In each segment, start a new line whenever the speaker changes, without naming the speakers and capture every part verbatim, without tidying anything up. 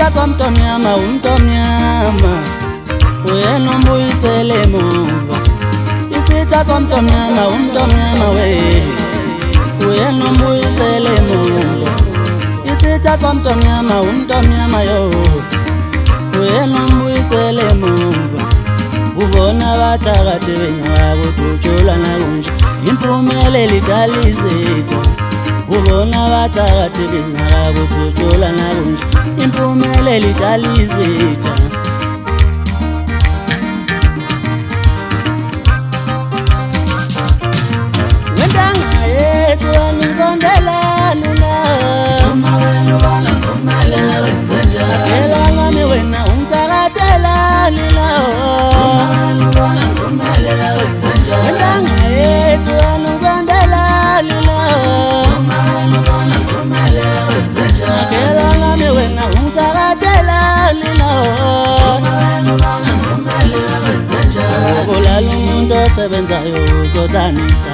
isithatha mntomnyama umntomnyama wena umbuyisele emuva isithatha mntomnyama umntomnyama we wena umbuyisele emuva isithatha mntomnyama umntomnyama yo wena umbuyisele emuva ubona abathakathi benyako kujula nakunje impumela lidalizitha ubona abathakathi benyako kujula nakunje impumela lidalizitha wendanga yethu anizondela lula uma wena ubona kumele nawenze njani elana mi wena umthakathela lila uma wena ubona kumele nawenze njani wendanga yethu anizondela lula uma wena ubona kumele nawenze njani elana mi wena umthakathela lila uma wena ubona kumele nawenze njani ubulala umuntu osebenzayo uzodanisa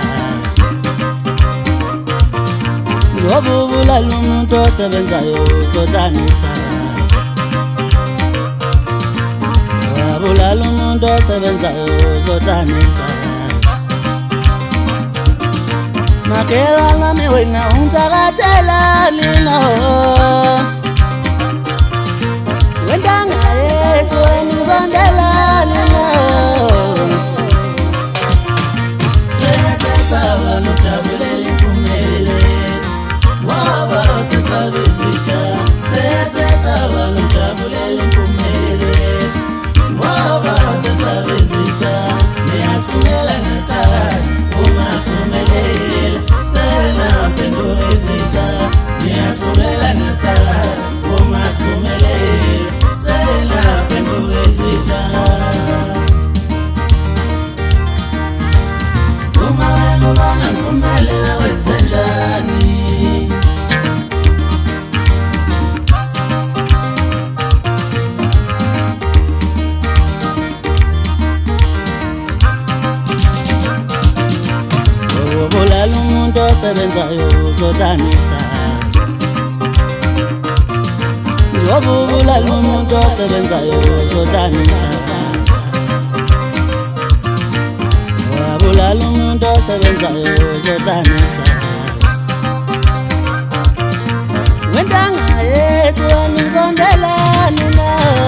ubulala umuntu osebenzayo uzodanisa ubulala umuntu osebenzayo uzodanisa makelana mi wena umthakathela lina wendanga yethu enizondela lina sesesaba nojabulela impumelelo waba sesabizitha sesesaba nojabulela impumelelo waba sesabizitha niyasifumela nesakazi uma siphumelela sena phenduka izitha niyasifumela nesakazi uma siphumelela sena phenduka izitha uma wena ubona kumele wenze njani ubulala umuntu osebenzayo uzodanisa ubulala umuntu osebenzayo uzodanisa ubulala umuntu osebenzayo uzodanisa wendanga yethu anizondela lula